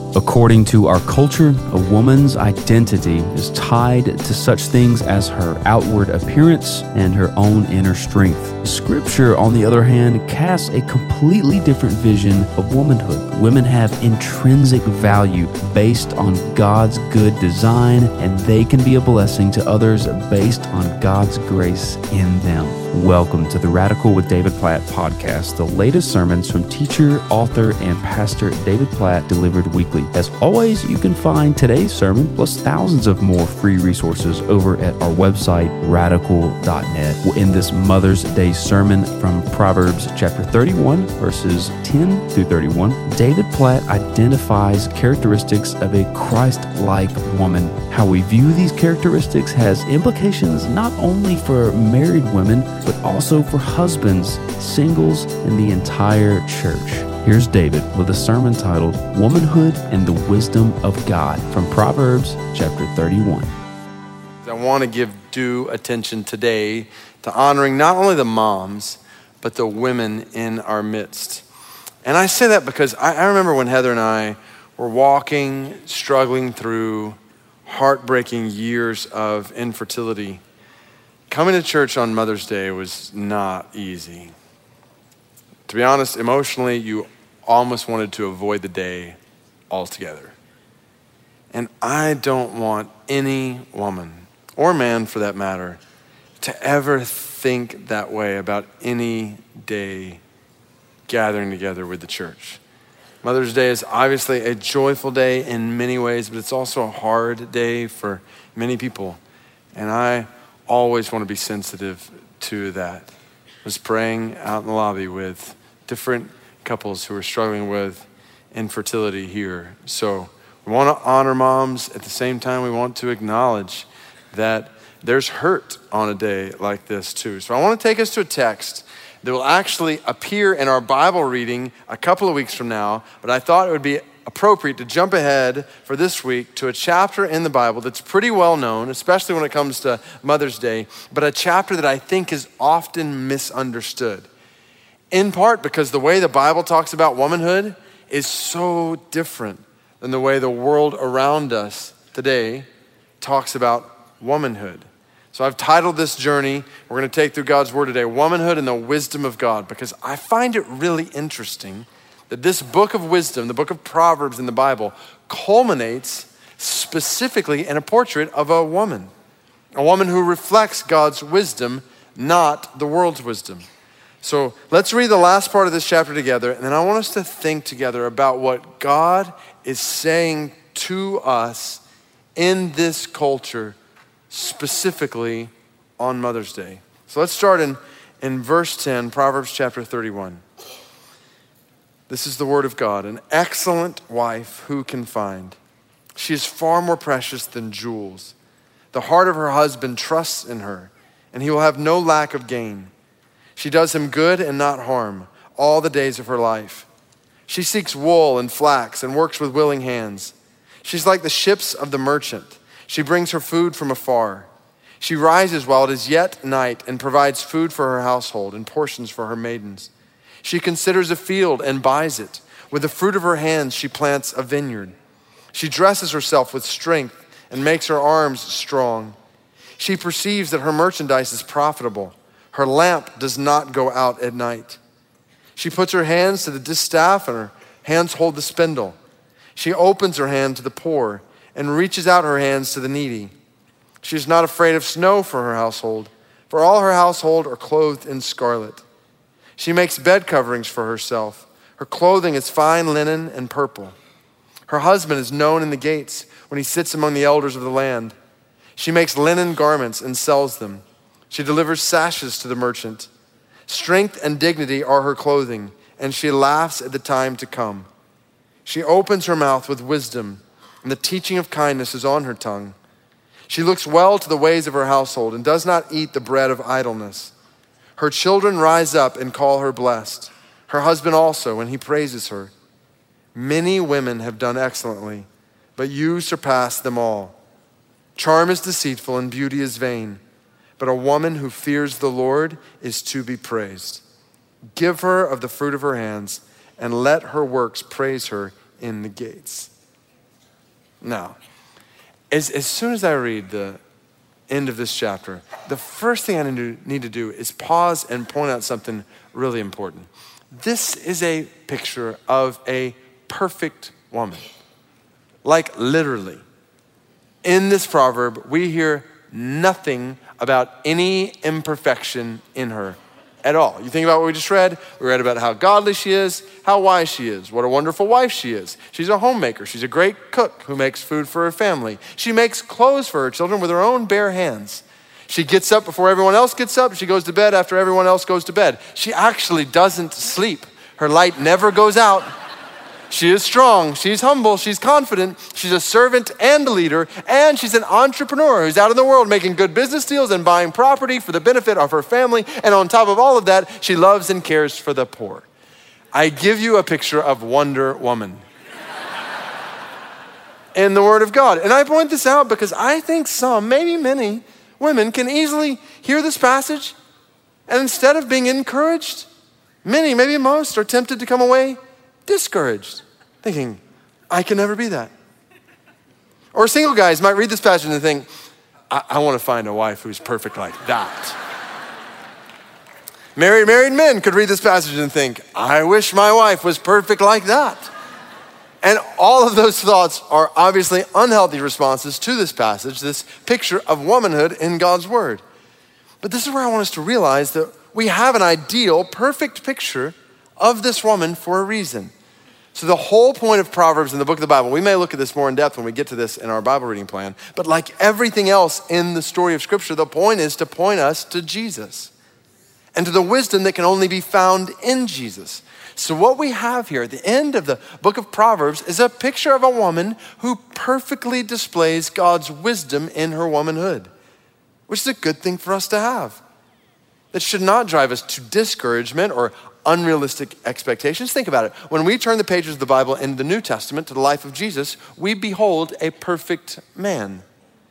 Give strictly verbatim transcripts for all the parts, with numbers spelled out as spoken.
According to our culture, a woman's identity is tied to such things as her outward appearance and her own inner strength. Scripture, on the other hand, casts a completely different vision of womanhood. Women have intrinsic value based on God's good design, and they can be a blessing to others based on God's grace in them. Welcome to the Radical with David Platt podcast, the latest sermons from teacher, author, and pastor David Platt delivered weekly. As always, you can find today's sermon plus thousands of more free resources over at our website, radical dot net. In this Mother's Day sermon from Proverbs chapter thirty-one, verses ten through thirty-one, David Platt identifies characteristics of a Christ-like woman. How we view these characteristics has implications not only for married women, but also for husbands, singles, and the entire church. Here's David with a sermon titled Womanhood and the Wisdom of God from Proverbs chapter thirty-one. I want to give due attention today to honoring not only the moms, but the women in our midst. And I say that because I, I remember when Heather and I were walking, struggling through heartbreaking years of infertility. Coming to church on Mother's Day was not easy. To be honest, emotionally, you almost wanted to avoid the day altogether. And I don't want any woman, or man for that matter, to ever think that way about any day gathering together with the church. Mother's Day is obviously a joyful day in many ways, but it's also a hard day for many people. And I always want to be sensitive to that. I was praying out in the lobby with different couples who are struggling with infertility here. So we want to honor moms. At the same time, we want to acknowledge that there's hurt on a day like this too. So I want to take us to a text that will actually appear in our Bible reading a couple of weeks from now, but I thought it would be appropriate to jump ahead for this week to a chapter in the Bible that's pretty well known, especially when it comes to Mother's Day, but a chapter that I think is often misunderstood. In part because the way the Bible talks about womanhood is so different than the way the world around us today talks about womanhood. So I've titled this journey, we're going to take through God's word today, Womanhood and the Wisdom of God, because I find it really interesting that this book of wisdom, the book of Proverbs in the Bible, culminates specifically in a portrait of a woman, a woman who reflects God's wisdom, not the world's wisdom. So let's read the last part of this chapter together, and then I want us to think together about what God is saying to us in this culture, specifically on Mother's Day. So let's start in, in verse ten, Proverbs chapter thirty-one. This is the word of God. An excellent wife who can find? She is far more precious than jewels. The heart of her husband trusts in her, and he will have no lack of gain. She does him good and not harm all the days of her life. She seeks wool and flax and works with willing hands. She's like the ships of the merchant. She brings her food from afar. She rises while it is yet night and provides food for her household and portions for her maidens. She considers a field and buys it. With the fruit of her hands, she plants a vineyard. She dresses herself with strength and makes her arms strong. She perceives that her merchandise is profitable. Her lamp does not go out at night. She puts her hands to the distaff and her hands hold the spindle. She opens her hand to the poor and reaches out her hands to the needy. She is not afraid of snow for her household, for all her household are clothed in scarlet. She makes bed coverings for herself. Her clothing is fine linen and purple. Her husband is known in the gates when he sits among the elders of the land. She makes linen garments and sells them. She delivers sashes to the merchant. Strength and dignity are her clothing, and she laughs at the time to come. She opens her mouth with wisdom, and the teaching of kindness is on her tongue. She looks well to the ways of her household and does not eat the bread of idleness. Her children rise up and call her blessed. Her husband also, when he praises her. Many women have done excellently, but you surpass them all. Charm is deceitful and beauty is vain, but a woman who fears the Lord is to be praised. Give her of the fruit of her hands and let her works praise her in the gates. Now, as, as soon as I read the end of this chapter, the first thing I need to do is pause and point out something really important. This is a picture of a perfect woman. Like literally. In this proverb, we hear nothing about any imperfection in her at all. You think about what we just read? We read about how godly she is, how wise she is, what a wonderful wife she is. She's a homemaker. She's a great cook who makes food for her family. She makes clothes for her children with her own bare hands. She gets up before everyone else gets up. She goes to bed after everyone else goes to bed. She actually doesn't sleep. Her light never goes out. She is strong, she's humble, she's confident, she's a servant and a leader, and she's an entrepreneur who's out in the world making good business deals and buying property for the benefit of her family. And on top of all of that, she loves and cares for the poor. I give you a picture of Wonder Woman in the Word of God. And I point this out because I think some, maybe many, women can easily hear this passage, and instead of being encouraged, many, maybe most, are tempted to come away discouraged, thinking, I can never be that. Or single guys might read this passage and think, I, I want to find a wife who's perfect like that. Married, married men could read this passage and think, I wish my wife was perfect like that. And all of those thoughts are obviously unhealthy responses to this passage, this picture of womanhood in God's word. But this is where I want us to realize that we have an ideal, perfect picture of this woman for a reason. So the whole point of Proverbs in the book of the Bible, we may look at this more in depth when we get to this in our Bible reading plan, but like everything else in the story of Scripture, the point is to point us to Jesus and to the wisdom that can only be found in Jesus. So what we have here at the end of the book of Proverbs is a picture of a woman who perfectly displays God's wisdom in her womanhood, which is a good thing for us to have. That should not drive us to discouragement or unrealistic expectations. Think about it. When we turn the pages of the Bible in the New Testament to the life of Jesus, we behold a perfect man.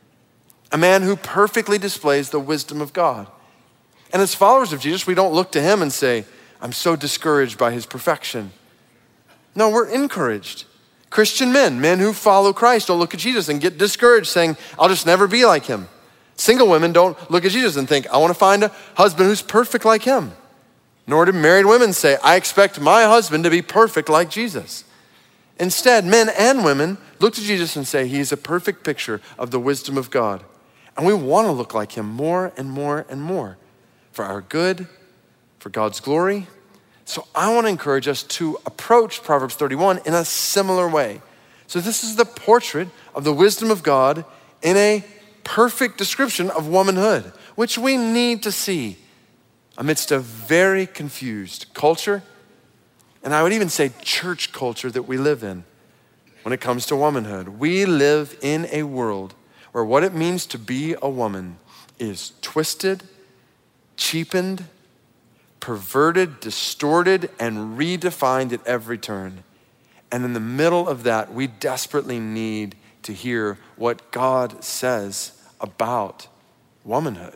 A man who perfectly displays the wisdom of God. And as followers of Jesus, we don't look to him and say, I'm so discouraged by his perfection. No, we're encouraged. Christian men, men who follow Christ, don't look at Jesus and get discouraged saying, I'll just never be like him. Single women don't look at Jesus and think, I want to find a husband who's perfect like him. Nor do married women say, I expect my husband to be perfect like Jesus. Instead, men and women look to Jesus and say, he's a perfect picture of the wisdom of God. And we want to look like him more and more and more for our good, for God's glory. So I want to encourage us to approach Proverbs thirty-one in a similar way. So this is the portrait of the wisdom of God in a perfect description of womanhood, which we need to see amidst a very confused culture, and I would even say church culture that we live in when it comes to womanhood. We live in a world where what it means to be a woman is twisted, cheapened, perverted, distorted, and redefined at every turn. And in the middle of that, we desperately need to hear what God says about womanhood.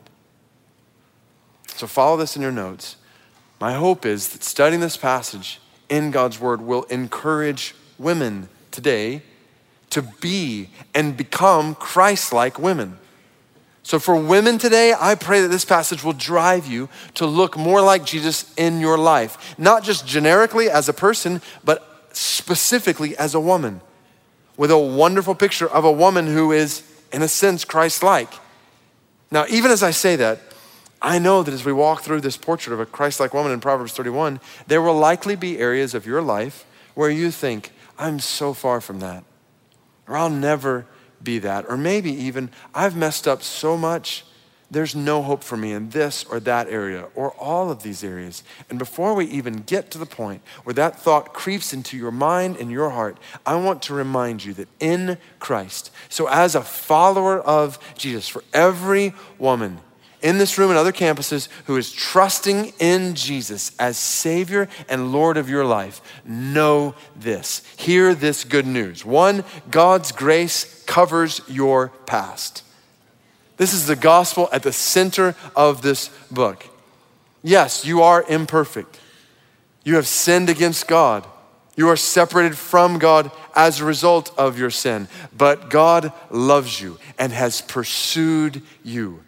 So follow this in your notes. My hope is that studying this passage in God's word will encourage women today to be and become Christ-like women. So for women today, I pray that this passage will drive you to look more like Jesus in your life. Not just generically as a person, but specifically as a woman. With a wonderful picture of a woman who is, in a sense, Christ-like. Now, even as I say that, I know that as we walk through this portrait of a Christ-like woman in Proverbs thirty-one, there will likely be areas of your life where you think, I'm so far from that. Or I'll never be that. Or maybe even, I've messed up so much, there's no hope for me in this or that area or all of these areas. And before we even get to the point where that thought creeps into your mind and your heart, I want to remind you that in Christ, so as a follower of Jesus, for every woman in this room and other campuses who is trusting in Jesus as Savior and Lord of your life, know this. Hear this good news. One, God's grace covers your past. This is the gospel at the center of this book. Yes, you are imperfect. You have sinned against God. You are separated from God as a result of your sin. But God loves you and has pursued you.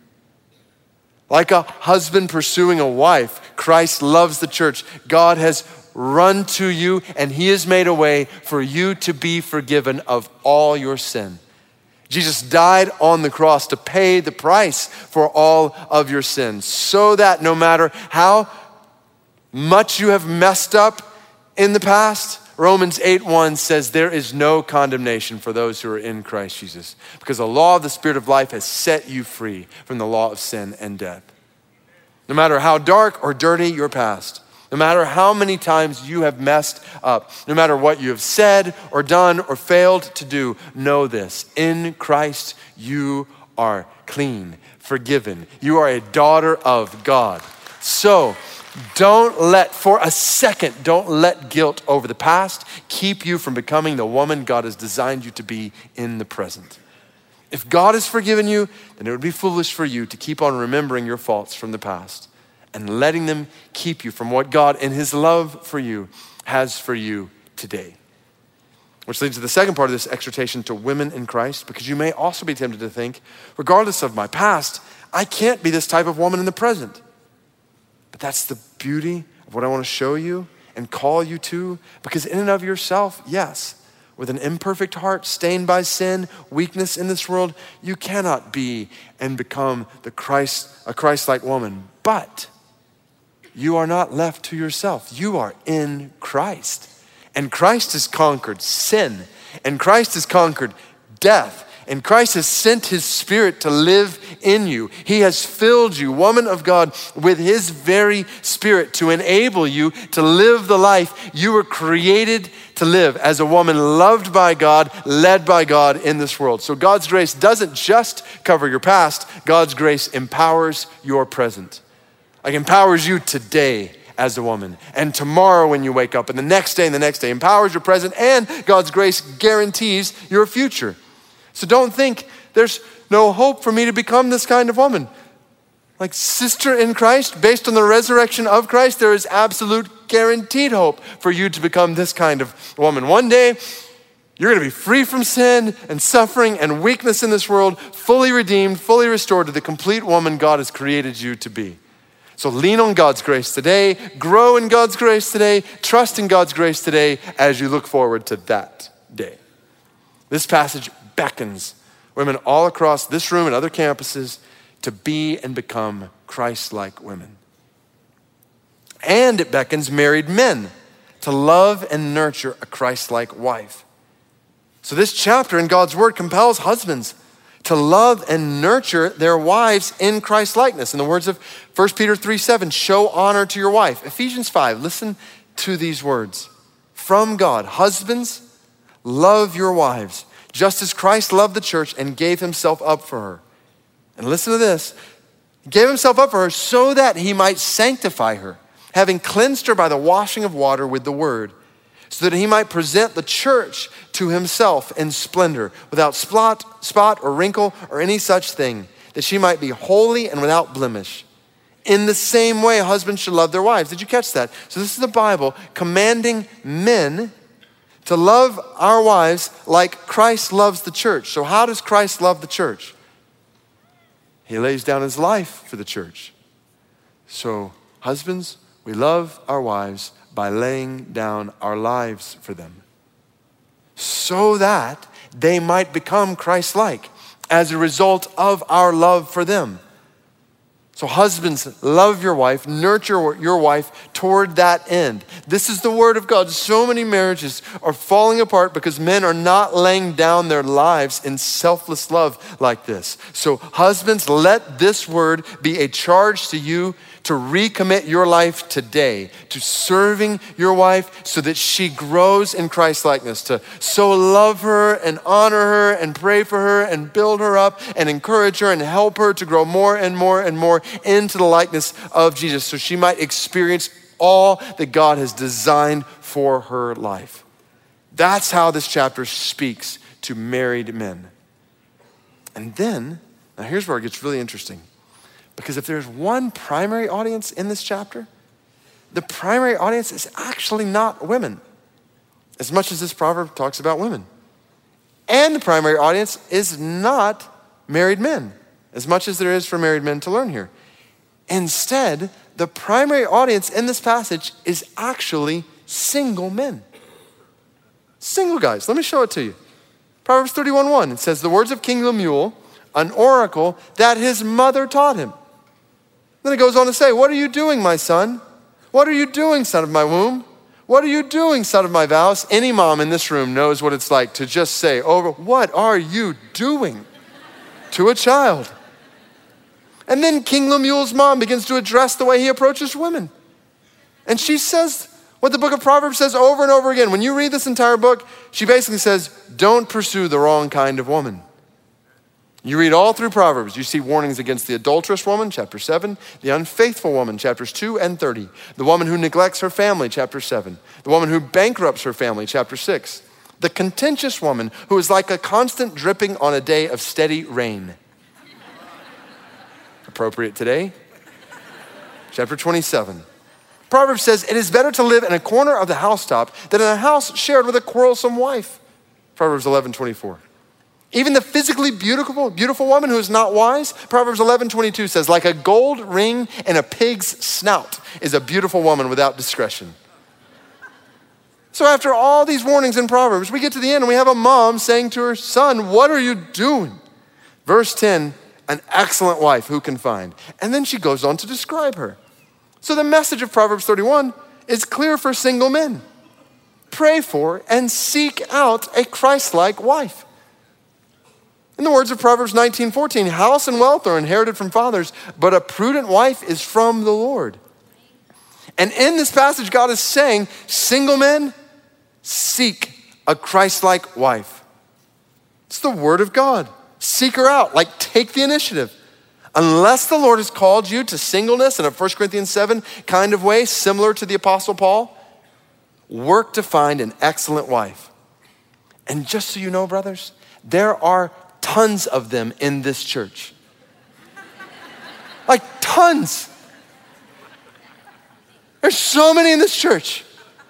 Like a husband pursuing a wife, Christ loves the church. God has run to you and he has made a way for you to be forgiven of all your sin. Jesus died on the cross to pay the price for all of your sins so that no matter how much you have messed up in the past, Romans eight one says there is no condemnation for those who are in Christ Jesus because the law of the Spirit of life has set you free from the law of sin and death. No matter how dark or dirty your past, no matter how many times you have messed up, no matter what you have said or done or failed to do, know this: in Christ you are clean, forgiven. You are a daughter of God. So don't let, for a second, don't let guilt over the past keep you from becoming the woman God has designed you to be in the present. If God has forgiven you, then it would be foolish for you to keep on remembering your faults from the past and letting them keep you from what God in his love for you has for you today. Which leads to the second part of this exhortation to women in Christ, because you may also be tempted to think, regardless of my past, I can't be this type of woman in the present. But that's the beauty of what I want to show you and call you to, because in and of yourself, yes, with an imperfect heart, stained by sin, weakness in this world, you cannot be and become the Christ, a Christ-like woman. But you are not left to yourself. You are in Christ. And Christ has conquered sin. And Christ has conquered death. And Christ has sent his Spirit to live in you. He has filled you, woman of God, with his very Spirit to enable you to live the life you were created to live as a woman loved by God, led by God in this world. So God's grace doesn't just cover your past. God's grace empowers your present. Like empowers you today as a woman, and tomorrow when you wake up, and the next day and the next day, empowers your present, and God's grace guarantees your future. So don't think there's no hope for me to become this kind of woman. Like sister in Christ, based on the resurrection of Christ, there is absolute guaranteed hope for you to become this kind of woman. One day, you're gonna be free from sin and suffering and weakness in this world, fully redeemed, fully restored to the complete woman God has created you to be. So lean on God's grace today, grow in God's grace today, trust in God's grace today as you look forward to that day. This passage beckons women all across this room and other campuses to be and become Christ-like women. And it beckons married men to love and nurture a Christ-like wife. So this chapter in God's word compels husbands to love and nurture their wives in Christ-likeness. In the words of First Peter three seven, show honor to your wife. Ephesians five, listen to these words. From God, husbands, love your wives, just as Christ loved the church and gave himself up for her. And listen to this. He gave himself up for her so that he might sanctify her, having cleansed her by the washing of water with the word, so that he might present the church to himself in splendor, without spot, spot or wrinkle or any such thing, that she might be holy and without blemish. In the same way, husbands should love their wives. Did you catch that? So this is the Bible commanding men to love our wives like Christ loves the church. So how does Christ love the church? He lays down his life for the church. So husbands, we love our wives by laying down our lives for them, so that they might become Christ-like as a result of our love for them. So husbands, love your wife, nurture your wife toward that end. This is the word of God. So many marriages are falling apart because men are not laying down their lives in selfless love like this. So husbands, let this word be a charge to you to recommit your life today to serving your wife so that she grows in Christ-likeness, to so love her and honor her and pray for her and build her up and encourage her and help her to grow more and more and more into the likeness of Jesus so she might experience all that God has designed for her life. That's how this chapter speaks to married men. And then, now here's where it gets really interesting. Because if there's one primary audience in this chapter, the primary audience is actually not women. as much as this proverb talks about women. And the primary audience is not married men, as much as there is for married men to learn here. Instead, the primary audience in this passage is actually single men. Single guys. Let me show it to you. Proverbs thirty-one one, it says, the words of King Lemuel, an oracle that his mother taught him. Then it goes on to say, what are you doing, my son? What are you doing, son of my womb? What are you doing, son of my vows? Any mom in this room knows what it's like to just say over, what are you doing to a child? And then King Lemuel's mom begins to address the way he approaches women. And she says what the book of Proverbs says over and over again. When you read this entire book, she basically says, don't pursue the wrong kind of woman. You read all through Proverbs, you see warnings against the adulterous woman, chapter seven, the unfaithful woman, chapters two and thirty, the woman who neglects her family, chapter seven, the woman who bankrupts her family, chapter six, the contentious woman who is like a constant dripping on a day of steady rain. Appropriate today, chapter twenty-seven. Proverbs says, it is better to live in a corner of the housetop than in a house shared with a quarrelsome wife. Proverbs eleven twenty-four. Even the physically beautiful, beautiful woman who is not wise, Proverbs eleven twenty-two says, like a gold ring in a pig's snout is a beautiful woman without discretion. So after all these warnings in Proverbs, we get to the end and we have a mom saying to her son, what are you doing? Verse ten, an excellent wife who can find. And then she goes on to describe her. So the message of Proverbs thirty-one is clear for single men. Pray for and seek out a Christ-like wife. In the words of Proverbs nineteen fourteen, house and wealth are inherited from fathers, but a prudent wife is from the Lord. And in this passage, God is saying, single men, seek a Christ-like wife. It's the word of God. Seek her out, like take the initiative. Unless the Lord has called you to singleness in a First Corinthians seven kind of way, similar to the Apostle Paul, work to find an excellent wife. And just so you know, brothers, there are tons of them in this church. Like tons. There's so many in this church.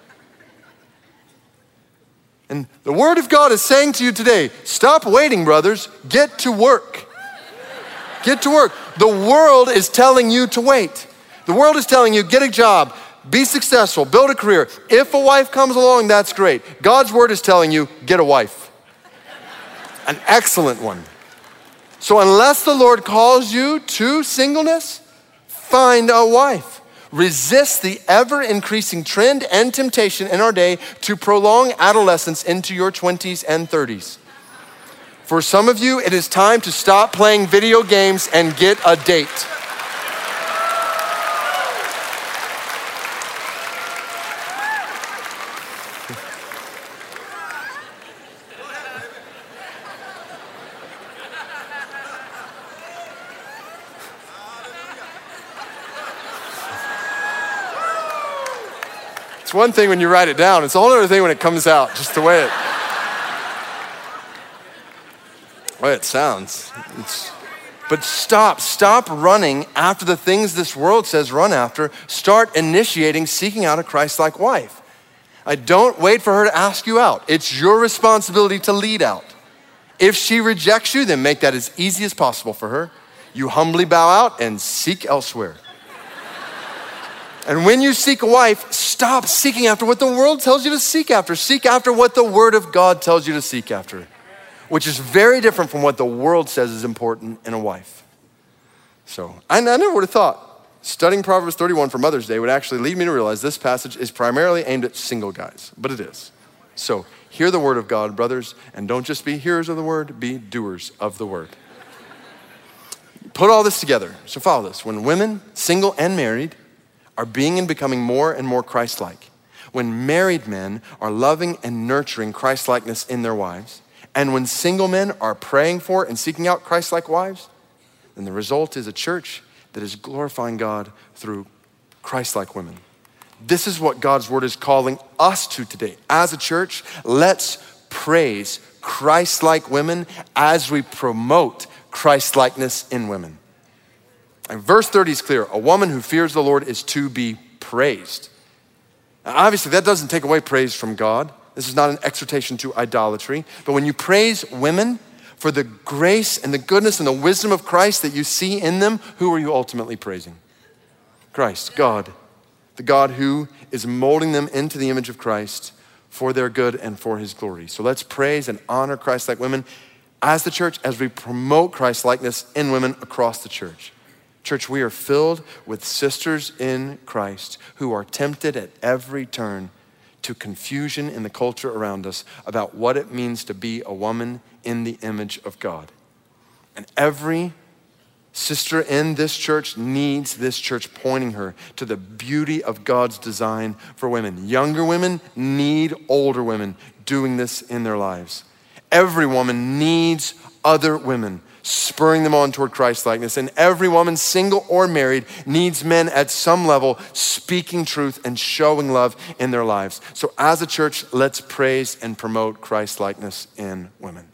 And the word of God is saying to you today, stop waiting, brothers. Get to work. Get to work. The world is telling you to wait. The world is telling you, get a job, be successful, build a career. If a wife comes along, that's great. God's word is telling you, get a wife. An excellent one. So unless the Lord calls you to singleness, find a wife. Resist the ever-increasing trend and temptation in our day to prolong adolescence into your twenties and thirties. For some of you, it is time to stop playing video games and get a date. It's one thing when you write it down. It's a whole other thing when it comes out, just the way it, the way it sounds. It's, but stop, stop running after the things this world says run after. Start initiating, seeking out a Christ-like wife. I don't wait for her to ask you out. It's your responsibility to lead out. If she rejects you, then make that as easy as possible for her. You humbly bow out and seek elsewhere. And when you seek a wife, stop seeking after what the world tells you to seek after. Seek after what the word of God tells you to seek after, which is very different from what the world says is important in a wife. So I, I never would have thought studying Proverbs thirty-one for Mother's Day would actually lead me to realize this passage is primarily aimed at single guys, but it is. So hear the word of God, brothers, and don't just be hearers of the word, be doers of the word. Put all this together. So follow this. When women, single and married, are being and becoming more and more Christ-like, when married men are loving and nurturing Christ-likeness in their wives, and when single men are praying for and seeking out Christ-like wives, then the result is a church that is glorifying God through Christ-like women. This is what God's word is calling us to today. As a church, let's praise Christ-like women as we promote Christ-likeness in women. And verse thirty is clear. A woman who fears the Lord is to be praised. Now, obviously, that doesn't take away praise from God. This is not an exhortation to idolatry, but when you praise women for the grace and the goodness and the wisdom of Christ that you see in them, who are you ultimately praising? Christ, God, the God who is molding them into the image of Christ for their good and for his glory. So let's praise and honor Christ-like women as the church, as we promote Christ-likeness in women across the church. Church, we are filled with sisters in Christ who are tempted at every turn to confusion in the culture around us about what it means to be a woman in the image of God. And every sister in this church needs this church pointing her to the beauty of God's design for women. Younger women need older women doing this in their lives. Every woman needs other women spurring them on toward Christ-likeness. And every woman, single or married, needs men at some level speaking truth and showing love in their lives. So as a church, let's praise and promote Christ-likeness in women.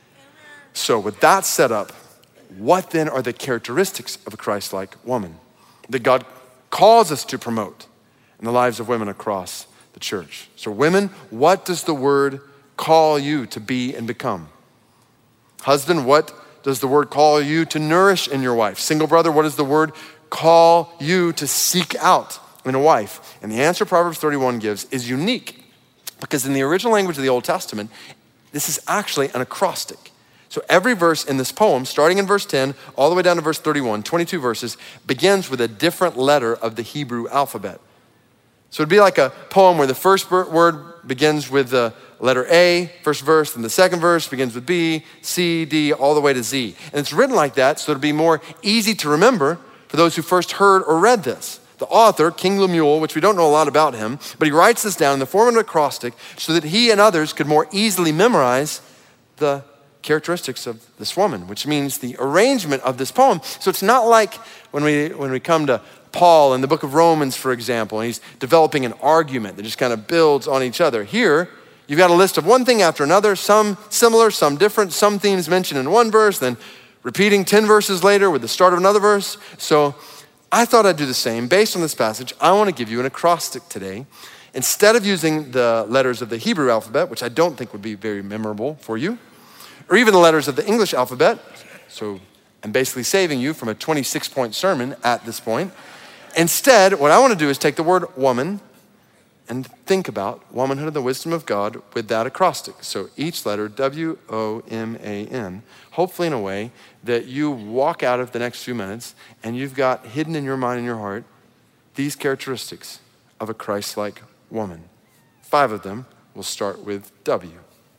So with that set up, what then are the characteristics of a Christ-like woman that God calls us to promote in the lives of women across the church? So women, what does the word call you to be and become? Husband, what does the word call you to nourish in your wife? Single brother, what does the word call you to seek out in a wife? And the answer Proverbs thirty-one gives is unique because in the original language of the Old Testament, this is actually an acrostic. So every verse in this poem, starting in verse ten, all the way down to verse thirty-one, twenty-two verses, begins with a different letter of the Hebrew alphabet. So it'd be like a poem where the first word begins with the letter A, first verse, and the second verse begins with B, C, D, all the way to Z. And it's written like that so it'll be more easy to remember for those who first heard or read this. The author, King Lemuel, which we don't know a lot about him, but he writes this down in the form of an acrostic so that he and others could more easily memorize the characteristics of this woman, which means the arrangement of this poem. So it's not like when we when we come to Paul in the book of Romans, for example, and he's developing an argument that just kind of builds on each other. Here, you've got a list of one thing after another, some similar, some different, some themes mentioned in one verse, then repeating ten verses later with the start of another verse. So I thought I'd do the same. Based on this passage, I want to give you an acrostic today. Instead of using the letters of the Hebrew alphabet, which I don't think would be very memorable for you, or even the letters of the English alphabet, so I'm basically saving you from a twenty-six point sermon at this point. Instead, what I want to do is take the word woman and think about womanhood and the wisdom of God with that acrostic. So each letter, W O M A N, hopefully in a way that you walk out of the next few minutes and you've got hidden in your mind and your heart these characteristics of a Christ-like woman. Five of them will start with W.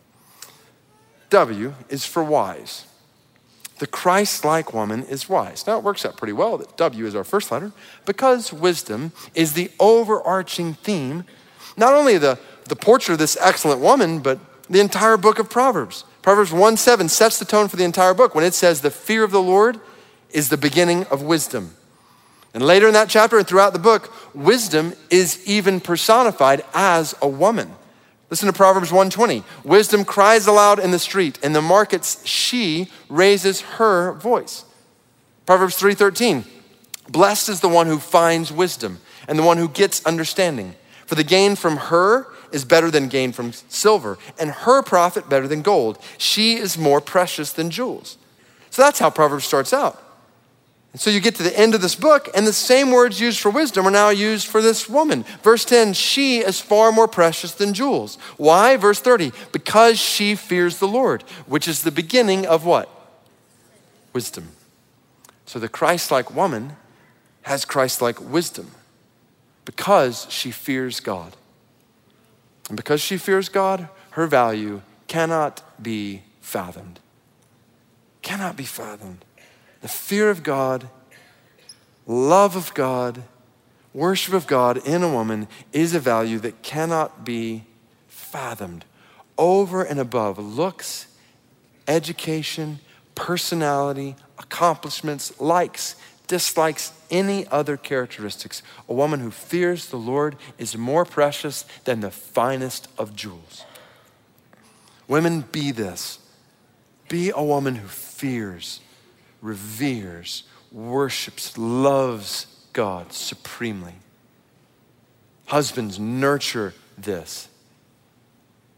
W is for wise. The Christ-like woman is wise. Now it works out pretty well that W is our first letter because wisdom is the overarching theme, not only the, the portrait of this excellent woman, but the entire book of Proverbs. Proverbs one seven sets the tone for the entire book when it says the fear of the Lord is the beginning of wisdom. And later in that chapter and throughout the book, wisdom is even personified as a woman. Listen to Proverbs one twenty. Wisdom cries aloud in the street. In the markets, she raises her voice. Proverbs three thirteen. Blessed is the one who finds wisdom and the one who gets understanding. For the gain from her is better than gain from silver, and her profit better than gold. She is more precious than jewels. So that's how Proverbs starts out. And so you get to the end of this book, and the same words used for wisdom are now used for this woman. Verse ten, she is far more precious than jewels. Why? Verse thirty, because she fears the Lord, which is the beginning of what? Wisdom. So the Christ-like woman has Christ-like wisdom because she fears God. And because she fears God, her value cannot be fathomed. Cannot be fathomed. The fear of God, love of God, worship of God in a woman is a value that cannot be fathomed. Over and above looks, education, personality, accomplishments, likes, dislikes, any other characteristics. A woman who fears the Lord is more precious than the finest of jewels. Women, be this. Be a woman who fears, reveres, worships, loves God supremely. Husbands, nurture this.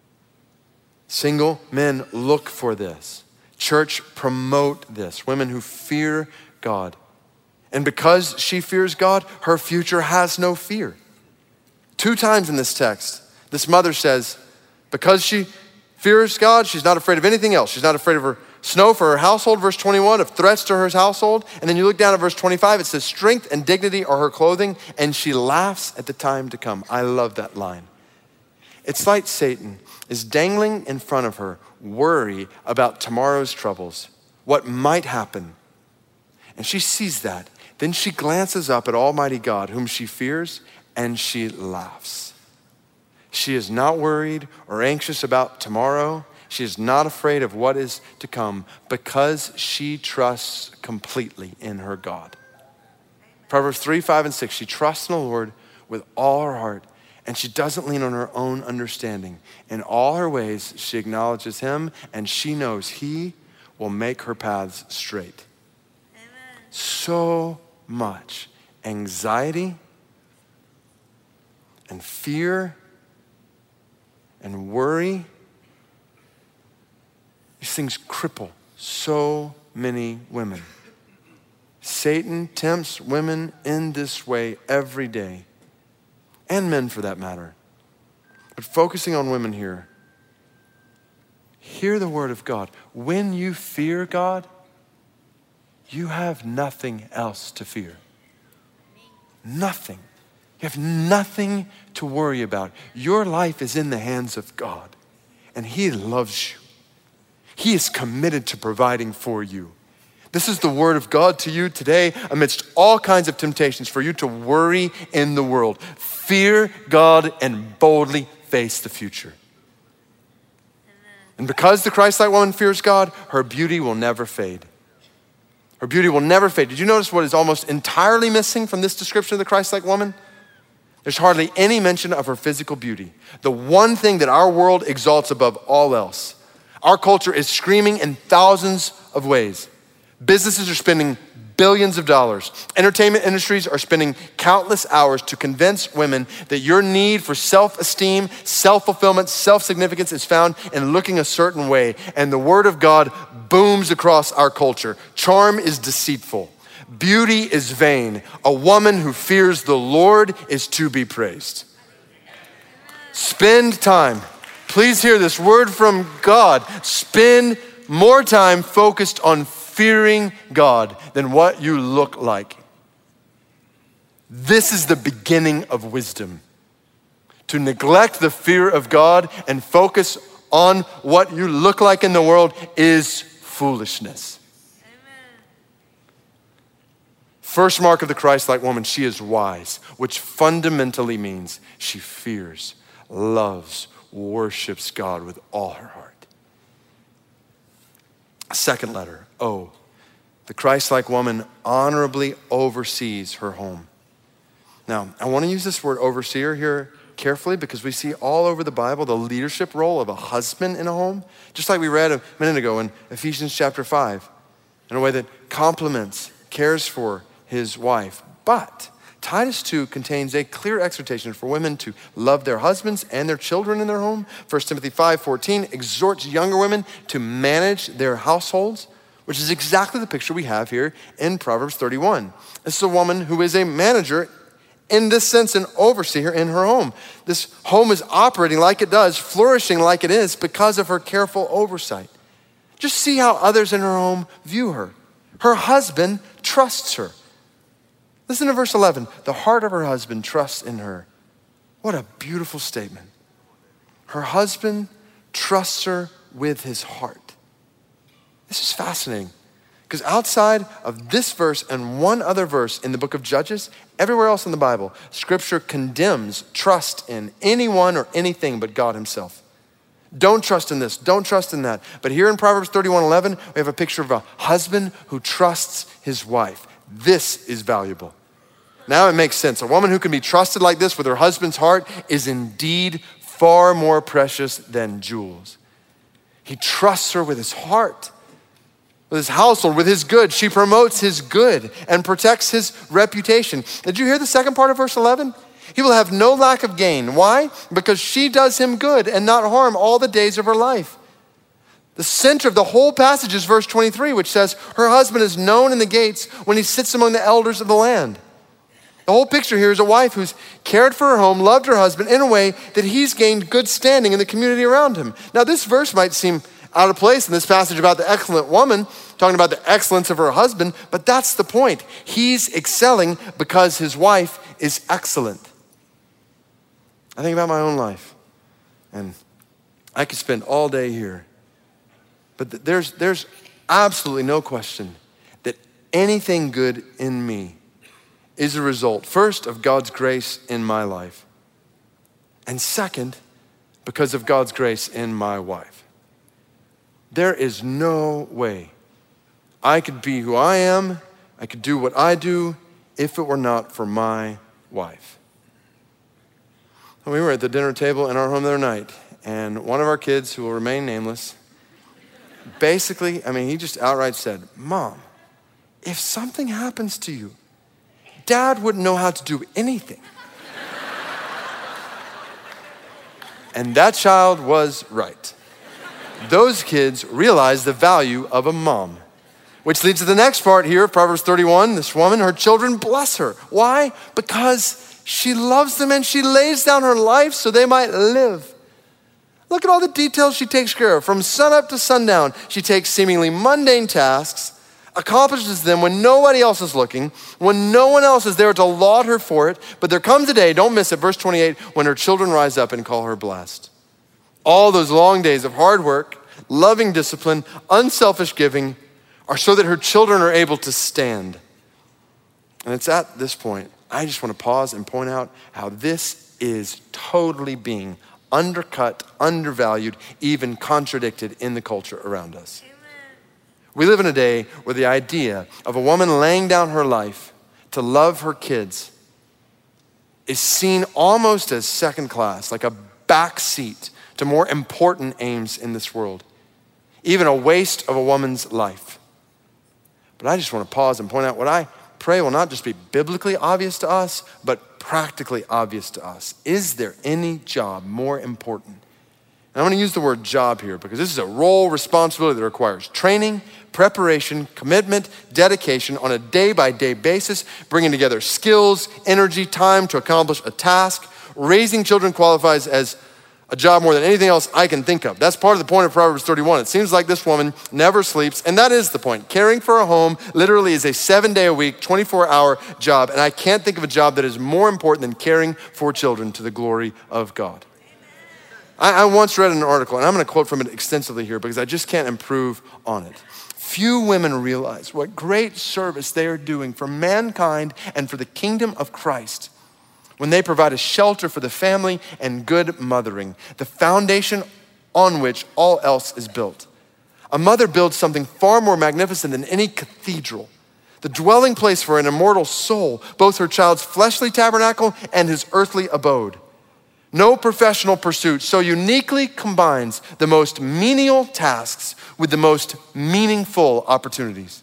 Single men, look for this. Church, promote this. Women who fear God. And because she fears God, her future has no fear. Two times in this text, this mother says, because she fears God, she's not afraid of anything else. She's not afraid of her snow for her household, verse twenty-one, of threats to her household. And then you look down at verse twenty-five, it says, strength and dignity are her clothing, and she laughs at the time to come. I love that line. It's like Satan is dangling in front of her worry about tomorrow's troubles, what might happen. And she sees that. Then she glances up at Almighty God, whom she fears, and she laughs. She is not worried or anxious about tomorrow. She is not afraid of what is to come because she trusts completely in her God. Proverbs three, five, and six, she trusts in the Lord with all her heart, and she doesn't lean on her own understanding. In all her ways, she acknowledges him, and she knows he will make her paths straight. Amen. So much anxiety and fear and worry, these things cripple so many women. Satan tempts women in this way every day, and men for that matter. But focusing on women here, hear the word of God. When you fear God, you have nothing else to fear. Nothing. You have nothing to worry about. Your life is in the hands of God, and he loves you. He is committed to providing for you. This is the word of God to you today amidst all kinds of temptations for you to worry in the world. Fear God and boldly face the future. Amen. And because the Christ-like woman fears God, her beauty will never fade. Her beauty will never fade. Did you notice what is almost entirely missing from this description of the Christ-like woman? There's hardly any mention of her physical beauty. The one thing that our world exalts above all else. Our culture is screaming in thousands of ways. Businesses are spending billions of dollars. Entertainment industries are spending countless hours to convince women that your need for self-esteem, self-fulfillment, self-significance is found in looking a certain way. And the word of God booms across our culture. Charm is deceitful. Beauty is vain. A woman who fears the Lord is to be praised. Spend time. Please hear this word from God. Spend more time focused on fearing God than what you look like. This is the beginning of wisdom. To neglect the fear of God and focus on what you look like in the world is foolishness. Amen. First mark of the Christ-like woman, she is wise, which fundamentally means she fears, loves, worships God with all her heart. Second letter, O. The Christ-like woman honorably oversees her home. Now, I want to use this word overseer here carefully because we see all over the Bible the leadership role of a husband in a home, just like we read a minute ago in Ephesians chapter five, in a way that compliments, cares for his wife. But Titus two contains a clear exhortation for women to love their husbands and their children in their home. First Timothy five fourteen exhorts younger women to manage their households, which is exactly the picture we have here in Proverbs thirty-one. This is a woman who is a manager, in this sense, an overseer in her home. This home is operating like it does, flourishing like it is because of her careful oversight. Just see how others in her home view her. Her husband trusts her. Listen to verse eleven. The heart of her husband trusts in her. What a beautiful statement. Her husband trusts her with his heart. This is fascinating because outside of this verse and one other verse in the book of Judges, everywhere else in the Bible, Scripture condemns trust in anyone or anything but God himself. Don't trust in this, don't trust in that. But here in Proverbs thirty-one eleven, we have a picture of a husband who trusts his wife. This is valuable. Now it makes sense. A woman who can be trusted like this with her husband's heart is indeed far more precious than jewels. He trusts her with his heart, with his household, with his good. She promotes his good and protects his reputation. Did you hear the second part of verse eleven? He will have no lack of gain. Why? Because she does him good and not harm all the days of her life. The center of the whole passage is verse twenty-three, which says, her husband is known in the gates when he sits among the elders of the land. The whole picture here is a wife who's cared for her home, loved her husband in a way that he's gained good standing in the community around him. Now, this verse might seem out of place in this passage about the excellent woman, talking about the excellence of her husband, but that's the point. He's excelling because his wife is excellent. I think about my own life, and I could spend all day here, but there's, there's absolutely no question that anything good in me is a result, first, of God's grace in my life, and second, because of God's grace in my wife. There is no way I could be who I am, I could do what I do, if it were not for my wife. We were at the dinner table in our home the other night, and one of our kids, who will remain nameless, basically, I mean, he just outright said, Mom, if something happens to you, Dad wouldn't know how to do anything. And that child was right. Those kids realize the value of a mom. Which leads to the next part here of Proverbs thirty-one. This woman, her children bless her. Why? Because she loves them and she lays down her life so they might live. Look at all the details she takes care of. From sunup to sundown, she takes seemingly mundane tasks, accomplishes them when nobody else is looking, when no one else is there to laud her for it. But there comes a day, don't miss it, verse twenty-eight, when her children rise up and call her blessed. All those long days of hard work, loving discipline, unselfish giving are so that her children are able to stand. And it's at this point, I just want to pause and point out how this is totally being undercut, undervalued, even contradicted in the culture around us. Amen. We live in a day where the idea of a woman laying down her life to love her kids is seen almost as second class, like a backseat to more important aims in this world, even a waste of a woman's life. But I just want to pause and point out what I pray will not just be biblically obvious to us, but practically obvious to us. Is there any job more important? And I'm going to use the word job here because this is a role responsibility that requires training, preparation, commitment, dedication on a day-by-day basis, bringing together skills, energy, time to accomplish a task. Raising children qualifies as a job more than anything else I can think of. That's part of the point of Proverbs thirty-one. It seems like this woman never sleeps, and that is the point. Caring for a home literally is a seven day a week, twenty-four hour job, and I can't think of a job that is more important than caring for children to the glory of God. I, I once read an article, and I'm gonna quote from it extensively here because I just can't improve on it. Few women realize what great service they are doing for mankind and for the kingdom of Christ when they provide a shelter for the family and good mothering, the foundation on which all else is built. A mother builds something far more magnificent than any cathedral, the dwelling place for an immortal soul, both her child's fleshly tabernacle and his earthly abode. No professional pursuit so uniquely combines the most menial tasks with the most meaningful opportunities.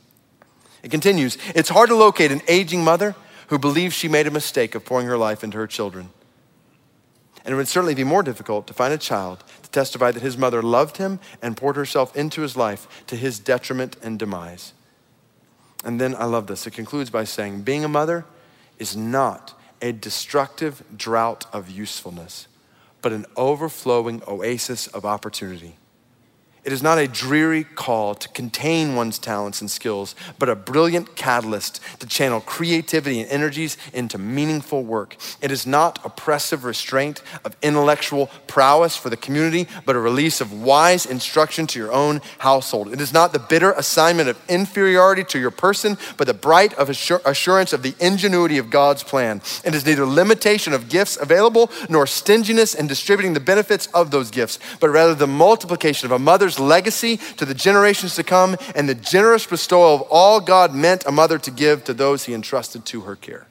It continues, it's hard to locate an aging mother who believes she made a mistake of pouring her life into her children. And it would certainly be more difficult to find a child to testify that his mother loved him and poured herself into his life to his detriment and demise. And then I love this. It concludes by saying, being a mother is not a destructive drought of usefulness, but an overflowing oasis of opportunity. It is not a dreary call to contain one's talents and skills, but a brilliant catalyst to channel creativity and energies into meaningful work. It is not oppressive restraint of intellectual prowess for the community, but a release of wise instruction to your own household. It is not the bitter assignment of inferiority to your person, but the bright of assur- assurance of the ingenuity of God's plan. It is neither limitation of gifts available nor stinginess in distributing the benefits of those gifts, but rather the multiplication of a mother's legacy to the generations to come and the generous bestowal of all God meant a mother to give to those he entrusted to her care.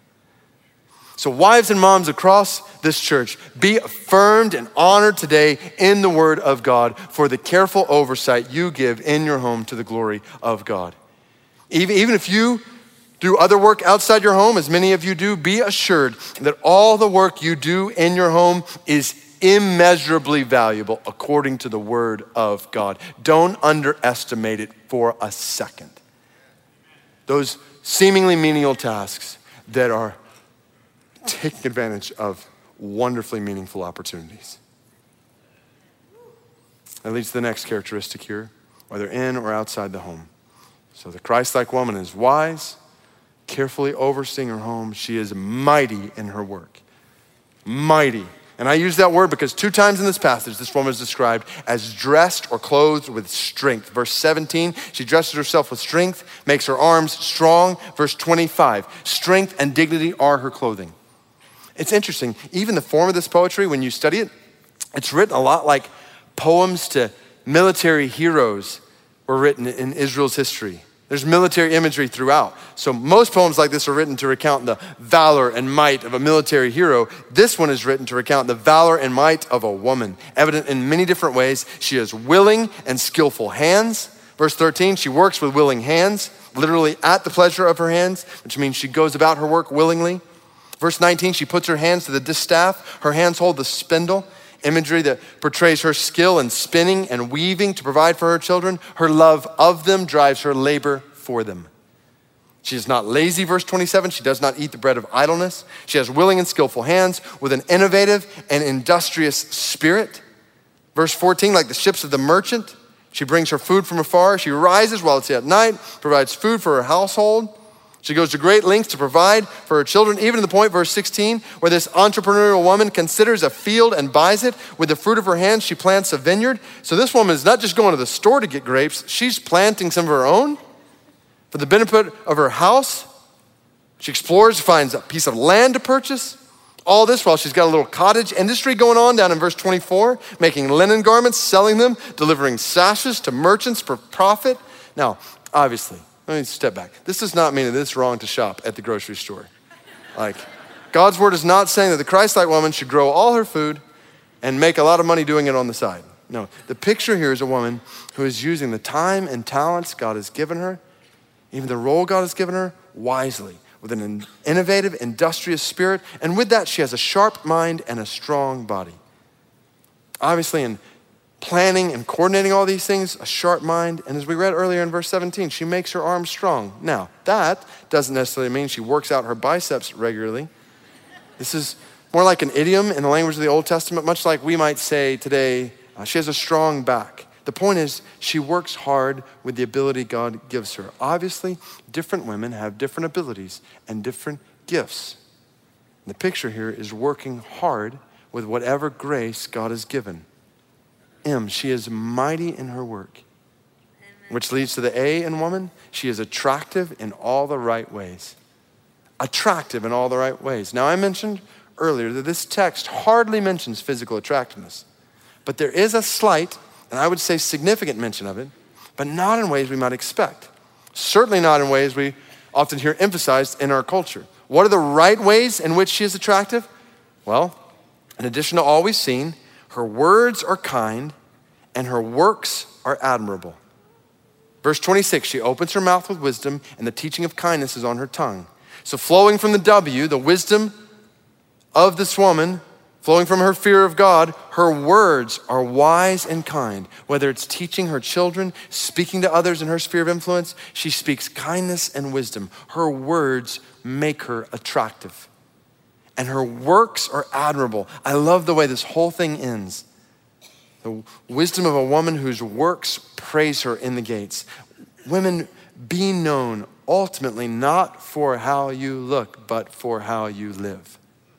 So wives and moms across this church, be affirmed and honored today in the word of God for the careful oversight you give in your home to the glory of God. Even, even if you do other work outside your home, as many of you do, be assured that all the work you do in your home is immeasurably valuable according to the word of God. Don't underestimate it for a second. Those seemingly menial tasks that are taking advantage of wonderfully meaningful opportunities. That leads to the next characteristic here, whether in or outside the home. So the Christ-like woman is wise, carefully overseeing her home. She is mighty in her work. Mighty. And I use that word because two times in this passage, this woman is described as dressed or clothed with strength. Verse seventeen, she dresses herself with strength, makes her arms strong. Verse twenty-five, strength and dignity are her clothing. It's interesting, even the form of this poetry, when you study it, it's written a lot like poems to military heroes were written in Israel's history. There's military imagery throughout. So most poems like this are written to recount the valor and might of a military hero. This one is written to recount the valor and might of a woman, evident in many different ways. She has willing and skillful hands. Verse thirteen, she works with willing hands, literally at the pleasure of her hands, which means she goes about her work willingly. Verse nineteen, she puts her hands to the distaff. Her hands hold the spindle. Imagery that portrays her skill in spinning and weaving to provide for her children. Her love of them drives her labor for them. She is not lazy, verse twenty-seven. She does not eat the bread of idleness. She has willing and skillful hands with an innovative and industrious spirit. Verse fourteen, like the ships of the merchant, she brings her food from afar. She rises while it's yet night, provides food for her household. She goes to great lengths to provide for her children, even to the point, verse sixteen, where this entrepreneurial woman considers a field and buys it. With the fruit of her hands, she plants a vineyard. So this woman is not just going to the store to get grapes. She's planting some of her own for the benefit of her house. She explores, finds a piece of land to purchase. All this while she's got a little cottage industry going on down in verse twenty-four, making linen garments, selling them, delivering sashes to merchants for profit. Now, obviously, let me step back. This does not mean that it's wrong to shop at the grocery store. Like, God's word is not saying that the Christ-like woman should grow all her food and make a lot of money doing it on the side. No, the picture here is a woman who is using the time and talents God has given her, even the role God has given her, wisely, with an innovative, industrious spirit. And with that, she has a sharp mind and a strong body. Obviously, in planning and coordinating all these things, a sharp mind. And as we read earlier in verse seventeen, she makes her arms strong. Now, that doesn't necessarily mean she works out her biceps regularly. This is more like an idiom in the language of the Old Testament, much like we might say today, uh, she has a strong back. The point is, she works hard with the ability God gives her. Obviously, different women have different abilities and different gifts. And the picture here is working hard with whatever grace God has given. M, she is mighty in her work, which leads to the A in woman. She is attractive in all the right ways. Attractive in all the right ways. Now, I mentioned earlier that this text hardly mentions physical attractiveness, but there is a slight, and I would say significant mention of it, but not in ways we might expect. Certainly not in ways we often hear emphasized in our culture. What are the right ways in which she is attractive? Well, in addition to all we've seen, her words are kind, and her works are admirable. Verse twenty-six, she opens her mouth with wisdom, and the teaching of kindness is on her tongue. So flowing from the W, the wisdom of this woman, flowing from her fear of God, her words are wise and kind. Whether it's teaching her children, speaking to others in her sphere of influence, she speaks kindness and wisdom. Her words make her attractive. And her works are admirable. I love the way this whole thing ends. The wisdom of a woman whose works praise her in the gates. Women, be known ultimately not for how you look, but for how you live.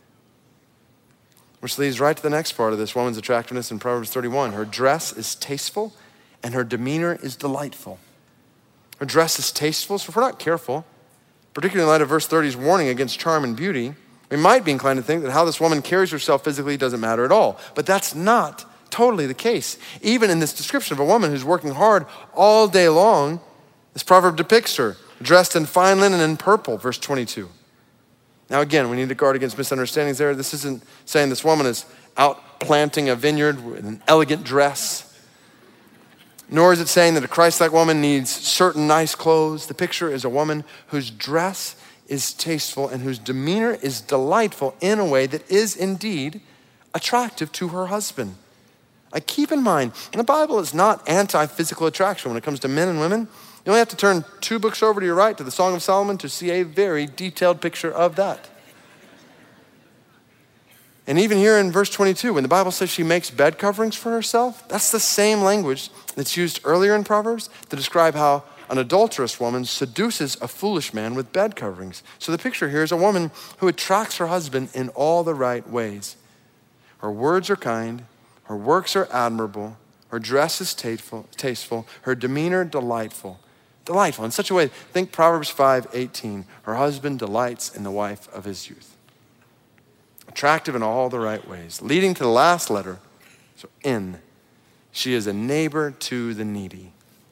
Which leads right to the next part of this woman's attractiveness in Proverbs thirty-one. Her dress is tasteful and her demeanor is delightful. Her dress is tasteful, so if we're not careful, particularly in light of verse thirty's warning against charm and beauty, we might be inclined to think that how this woman carries herself physically doesn't matter at all. But that's not totally the case. Even in this description of a woman who's working hard all day long, this proverb depicts her dressed in fine linen and purple, verse twenty-two. Now again, we need to guard against misunderstandings there. This isn't saying this woman is out planting a vineyard with an elegant dress. Nor is it saying that a Christ-like woman needs certain nice clothes. The picture is a woman whose dress is tasteful and whose demeanor is delightful in a way that is indeed attractive to her husband. Like, keep in mind, the Bible is not anti-physical attraction when it comes to men and women. You only have to turn two books over to your right to the Song of Solomon to see a very detailed picture of that. And even here in verse twenty-two, when the Bible says she makes bed coverings for herself, that's the same language that's used earlier in Proverbs to describe how an adulterous woman seduces a foolish man with bed coverings. So the picture here is a woman who attracts her husband in all the right ways. Her words are kind, her works are admirable, her dress is tasteful, tasteful, her demeanor delightful. Delightful in such a way, think Proverbs five eighteen, her husband delights in the wife of his youth. Attractive in all the right ways. Leading to the last letter, so in, she is a neighbor to the needy.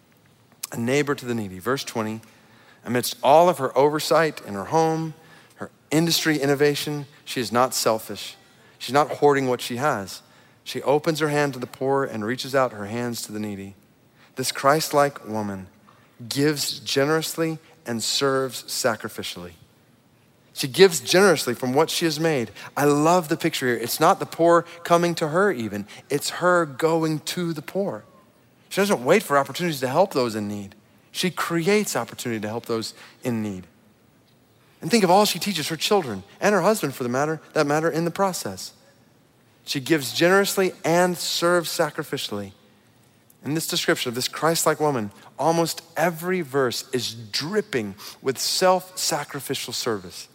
A neighbor to the needy. Verse twenty, amidst all of her oversight in her home, her industry innovation, she is not selfish. She's not hoarding what she has. She opens her hand to the poor and reaches out her hands to the needy. This Christ-like woman gives generously and serves sacrificially. She gives generously from what she has made. I love the picture here. It's not the poor coming to her even. It's her going to the poor. She doesn't wait for opportunities to help those in need. She creates opportunity to help those in need. And think of all she teaches her children and her husband for the matter, that matter in the process. She gives generously and serves sacrificially. In this description of this Christ-like woman, almost every verse is dripping with self-sacrificial service.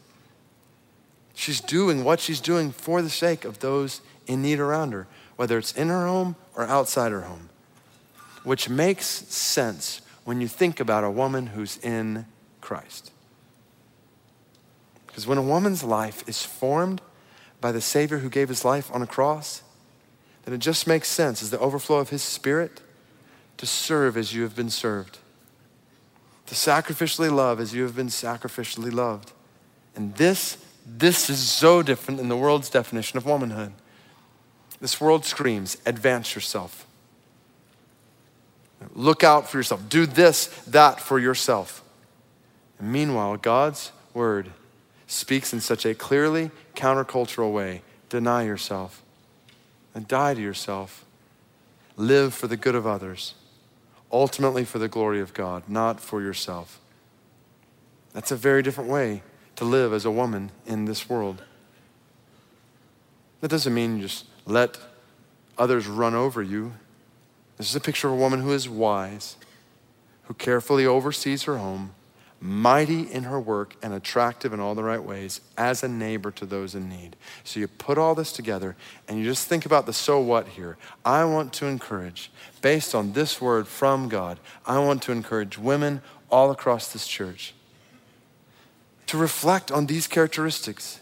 She's doing what she's doing for the sake of those in need around her, whether it's in her home or outside her home, which makes sense when you think about a woman who's in Christ. Because when a woman's life is formed by the Savior who gave his life on a cross, then it just makes sense as the overflow of his Spirit to serve as you have been served, to sacrificially love as you have been sacrificially loved. And this This is so different than the world's definition of womanhood. This world screams, advance yourself. Look out for yourself. Do this, that for yourself. And meanwhile, God's word speaks in such a clearly countercultural way. Deny yourself and die to yourself. Live for the good of others, ultimately for the glory of God, not for yourself. That's a very different way to live as a woman in this world. That doesn't mean you just let others run over you. This is a picture of a woman who is wise, who carefully oversees her home, mighty in her work and attractive in all the right ways as a neighbor to those in need. So you put all this together and you just think about the so what here. I want to encourage, based on this word from God, I want to encourage women all across this church to reflect on these characteristics.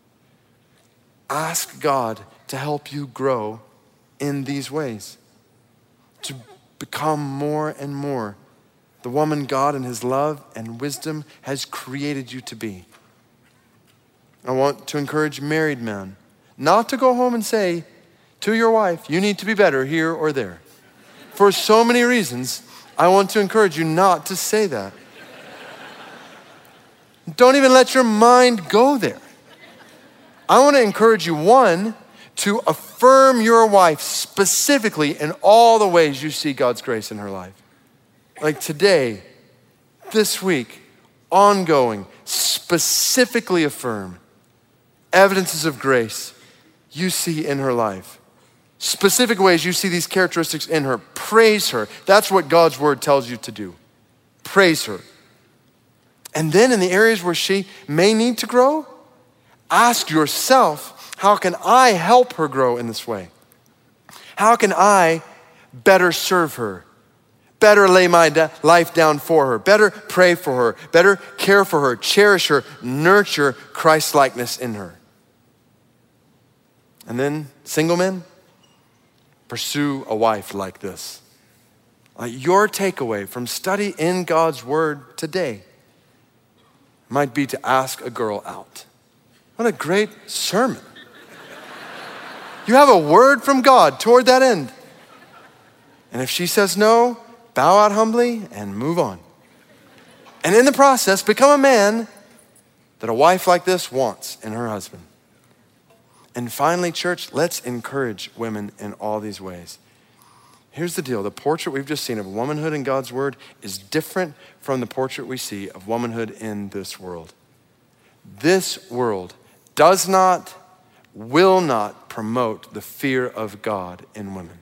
Ask God to help you grow in these ways, to become more and more the woman God in his love and wisdom has created you to be. I want to encourage married men not to go home and say to your wife, you need to be better here or there. For so many reasons, I want to encourage you not to say that. Don't even let your mind go there. I want to encourage you, one, to affirm your wife specifically in all the ways you see God's grace in her life. Like today, this week, ongoing, specifically affirm evidences of grace you see in her life. Specific ways you see these characteristics in her. Praise her. That's what God's word tells you to do. Praise her. And then in the areas where she may need to grow, ask yourself, how can I help her grow in this way? How can I better serve her? Better lay my da- life down for her? Better pray for her? Better care for her? Cherish her? Nurture Christ-likeness in her? And then single men, pursue a wife like this. Uh, your takeaway from study in God's word today might be to ask a girl out. What a great sermon. You have a word from God toward that end. And if she says no, bow out humbly and move on. And in the process, become a man that a wife like this wants in her husband. And finally, church, let's encourage women in all these ways. Here's the deal. The portrait we've just seen of womanhood in God's word is different from the portrait we see of womanhood in this world. This world does not, will not promote the fear of God in women.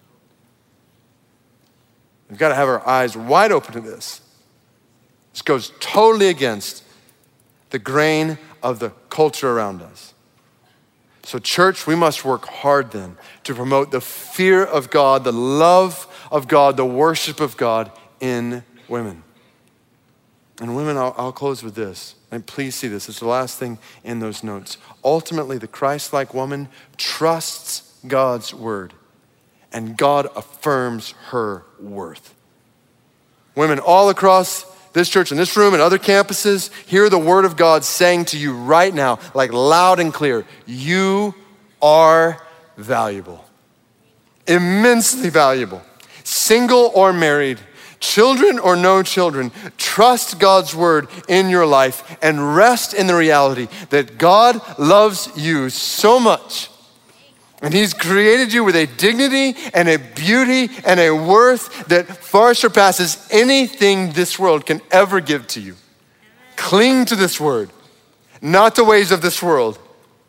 We've got to have our eyes wide open to this. This goes totally against the grain of the culture around us. So church, we must work hard then to promote the fear of God, the love of God, the worship of God in women. And women, I'll, I'll close with this. And please see this. It's the last thing in those notes. Ultimately, the Christ-like woman trusts God's word, and God affirms her worth. Women all across this church, in this room, and other campuses, hear the word of God saying to you right now, like loud and clear, you are valuable. Immensely valuable. Single or married, children or no children, trust God's word in your life and rest in the reality that God loves you so much. And he's created you with a dignity and a beauty and a worth that far surpasses anything this world can ever give to you. Cling to this word, not the ways of this world.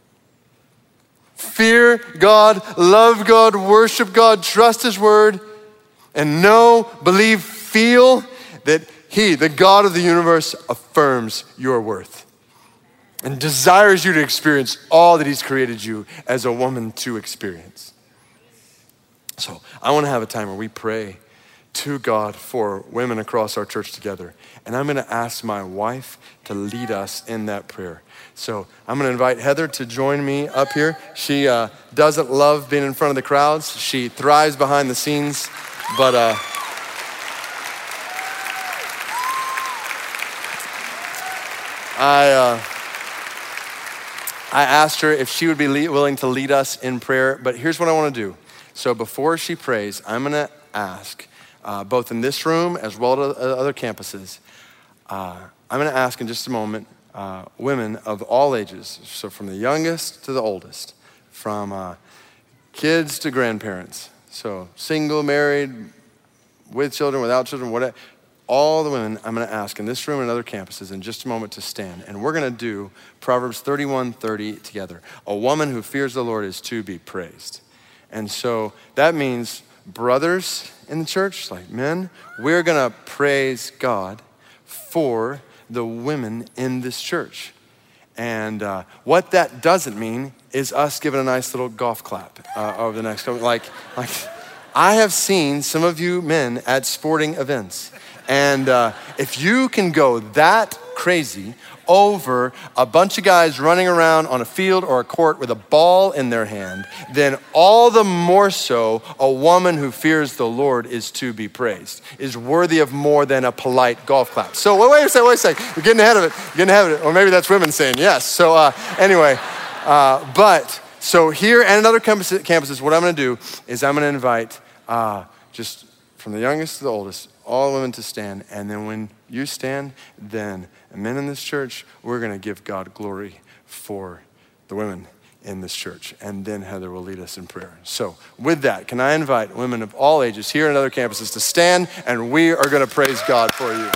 Fear God, love God, worship God, trust his word, and know, believe, feel that he, the God of the universe, affirms your worth and desires you to experience all that he's created you as a woman to experience. So I want to have a time where we pray to God for women across our church together. And I'm going to ask my wife to lead us in that prayer. So I'm going to invite Heather to join me up here. She uh, doesn't love being in front of the crowds. She thrives behind the scenes, but uh, I... Uh, I asked her if she would be le- willing to lead us in prayer, but here's what I want to do. So before she prays, I'm going to ask, uh, both in this room as well as other campuses, uh, I'm going to ask in just a moment, uh, women of all ages, so from the youngest to the oldest, from uh, kids to grandparents, so single, married, with children, without children, whatever. All the women I'm gonna ask in this room and other campuses in just a moment to stand. And we're gonna do Proverbs thirty-one thirty together. A woman who fears the Lord is to be praised. And so that means brothers in the church, like men, we're gonna praise God for the women in this church. And uh, what that doesn't mean is us giving a nice little golf clap uh, over the next, like, like I have seen some of you men at sporting events. And uh, if you can go that crazy over a bunch of guys running around on a field or a court with a ball in their hand, then all the more so a woman who fears the Lord is to be praised, is worthy of more than a polite golf clap. So wait, wait a second, wait a second. You're getting ahead of it, you're getting ahead of it. Or maybe that's women saying yes. So uh, anyway, uh, but so here and in other campuses, campuses, what I'm gonna do is I'm gonna invite uh, just from the youngest to the oldest, all women to stand, and then when you stand, then men in this church, we're gonna give God glory for the women in this church. And then Heather will lead us in prayer. So with that, can I invite women of all ages here and other campuses to stand, and we are gonna praise God for you.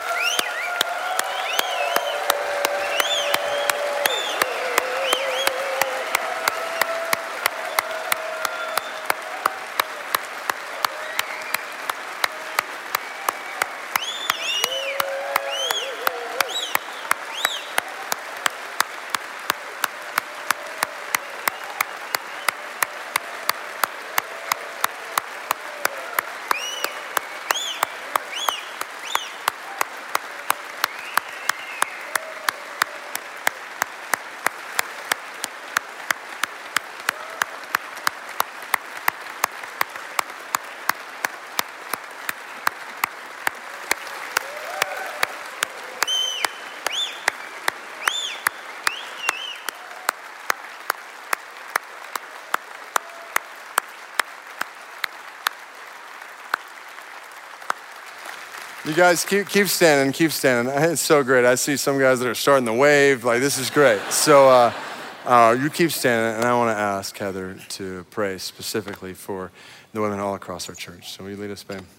You guys keep keep standing, keep standing. It's so great. I see some guys that are starting the wave. Like, this is great. So uh, Uh, you keep standing, and I want to ask Heather to pray specifically for the women all across our church. So will you lead us, babe?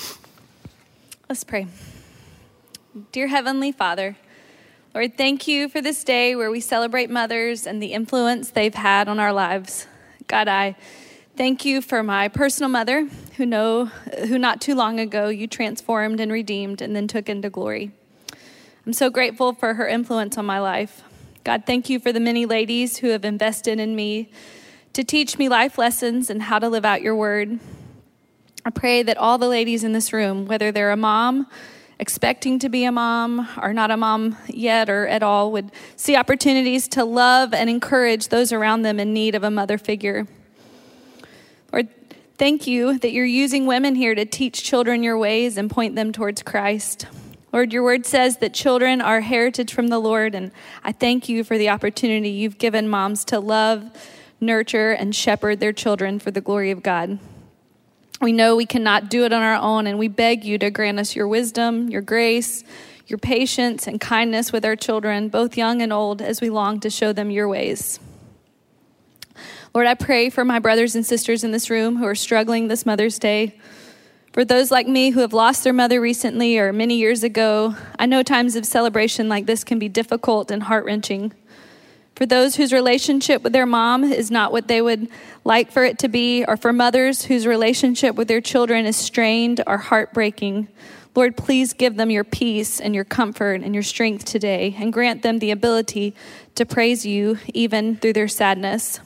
Let's pray. Dear Heavenly Father, Lord, thank you for this day where we celebrate mothers and the influence they've had on our lives. God, I thank you for my personal mother who know, who not too long ago you transformed and redeemed and then took into glory. I'm so grateful for her influence on my life. God, thank you for the many ladies who have invested in me to teach me life lessons and how to live out your word. I pray that all the ladies in this room, whether they're a mom, expecting to be a mom, or not a mom yet or at all, would see opportunities to love and encourage those around them in need of a mother figure. Lord, thank you that you're using women here to teach children your ways and point them towards Christ. Lord, your word says that children are heritage from the Lord, and I thank you for the opportunity you've given moms to love, nurture, and shepherd their children for the glory of God. We know we cannot do it on our own, and we beg you to grant us your wisdom, your grace, your patience, and kindness with our children, both young and old, as we long to show them your ways. Lord, I pray for my brothers and sisters in this room who are struggling this Mother's Day. For those like me who have lost their mother recently or many years ago, I know times of celebration like this can be difficult and heart-wrenching. For those whose relationship with their mom is not what they would like for it to be, or for mothers whose relationship with their children is strained or heartbreaking, Lord, please give them your peace and your comfort and your strength today, and grant them the ability to praise you even through their sadness.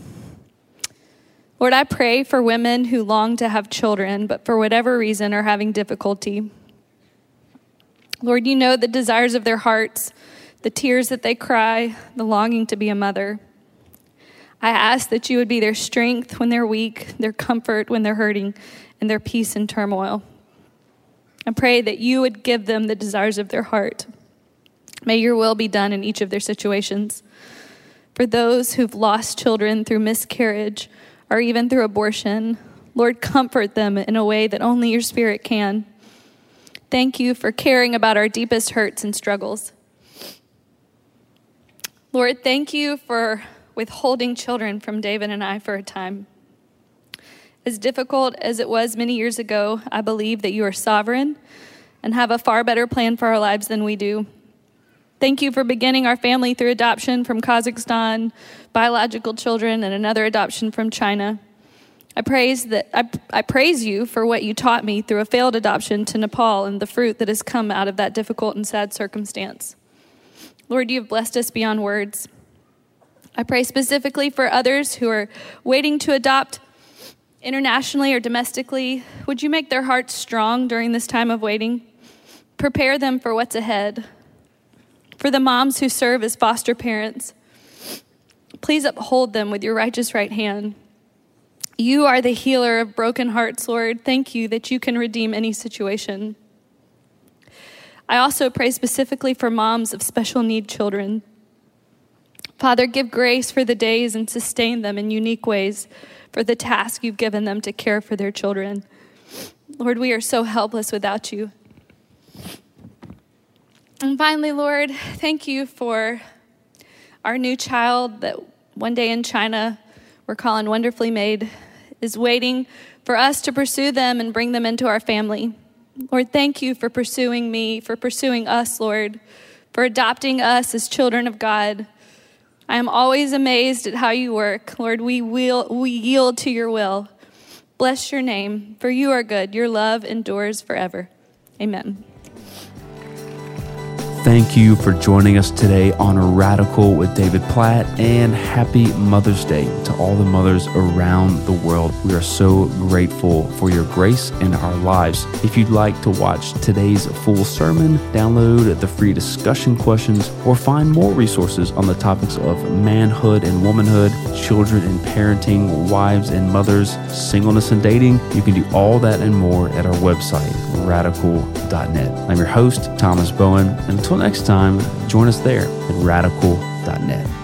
Lord, I pray for women who long to have children, but for whatever reason are having difficulty. Lord, you know the desires of their hearts, the tears that they cry, the longing to be a mother. I ask that you would be their strength when they're weak, their comfort when they're hurting, and their peace in turmoil. I pray that you would give them the desires of their heart. May your will be done in each of their situations. For those who've lost children through miscarriage or even through abortion, Lord, comfort them in a way that only your Spirit can. Thank you for caring about our deepest hurts and struggles. Lord, thank you for withholding children from David and I for a time. As difficult as it was many years ago, I believe that you are sovereign and have a far better plan for our lives than we do. Thank you for beginning our family through adoption from Kazakhstan, biological children, and another adoption from China. I praise that I, I praise you for what you taught me through a failed adoption to Nepal and the fruit that has come out of that difficult and sad circumstance. Lord, you have blessed us beyond words. I pray specifically for others who are waiting to adopt internationally or domestically. Would you make their hearts strong during this time of waiting? Prepare them for what's ahead. For the moms who serve as foster parents, please uphold them with your righteous right hand. You are the healer of broken hearts, Lord. Thank you that you can redeem any situation. I also pray specifically for moms of special need children. Father, give grace for the days and sustain them in unique ways for the task you've given them to care for their children. Lord, we are so helpless without you. And finally, Lord, thank you for our new child that one day in China we're calling Wonderfully Made is waiting for us to pursue them and bring them into our family. Lord, thank you for pursuing me, for pursuing us, Lord, for adopting us as children of God. I am always amazed at how you work. Lord, we will, we yield to your will. Bless your name, for you are good. Your love endures forever. Amen. Thank you for joining us today on Radical with David Platt, and happy Mother's Day to all the mothers around the world. We are so grateful for your grace in our lives. If you'd like to watch today's full sermon, download the free discussion questions, or find more resources on the topics of manhood and womanhood, children and parenting, wives and mothers, singleness and dating, you can do all that and more at our website, radical dot net. I'm your host, Thomas Bowen, and until next time, join us there at radical dot net.